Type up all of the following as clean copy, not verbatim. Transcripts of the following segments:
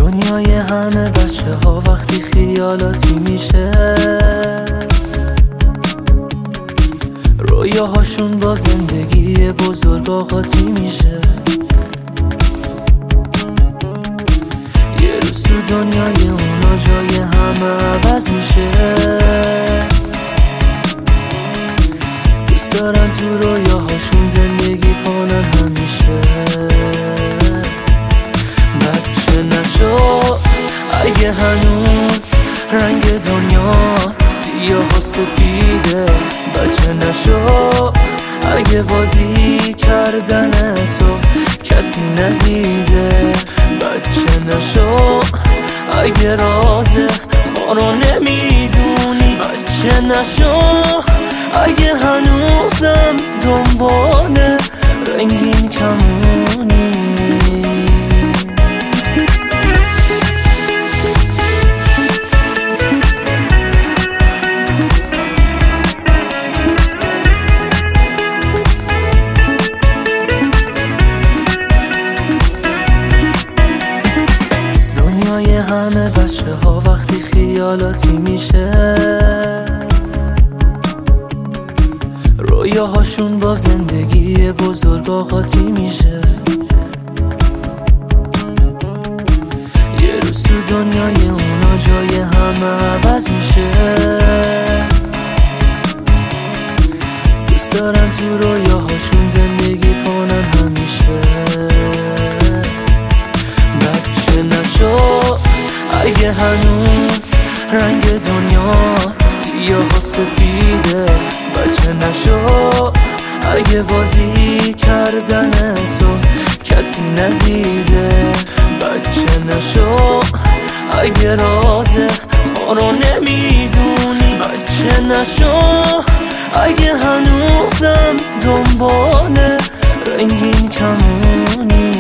دنیای همه بچه ها وقتی خیالاتی میشه، رویاهاشون با زندگی بزرگ آغاتی میشه. یه روز تو دنیای اونا جای همه عوض میشه، دوست دارن تو رویاهاشون زندگی کنن همیشه. بچه نشو اگه هنوز رنگ دنیا سیاه و سفیده، بچه نشو اگه بازی کردن تو کسی ندیده، بچه نشو اگه راز ما رو نمیدونی، بچه نشو اگه هنوزم دنبال رنگین کمونی. دنیای همه بچه ها وقتی خیالاتی میشه، رویاهاشون با زندگی بزرگ آغاتی میشه. یه روز تو دنیای اونا جای همه عوض میشه، دوست دارن تو رویاهاشون زندگی کنن همیشه. بچه نشو اگه هنوز رنگ دنیا سیاه و سفیده، بچه نشو اگه بازی کردن تو کسی ندیده، بچه نشو اگه راز ما رو نمیدونی، بچه نشو اگه هنوزم دنبال رنگین کمونی.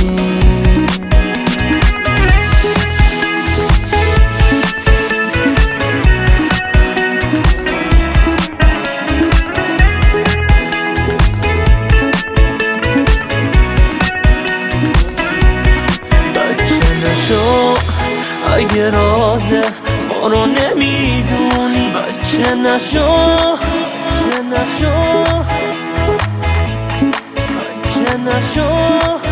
اگه راز ما رو نمیدونی، بچه نشو بچه نشو بچه نشو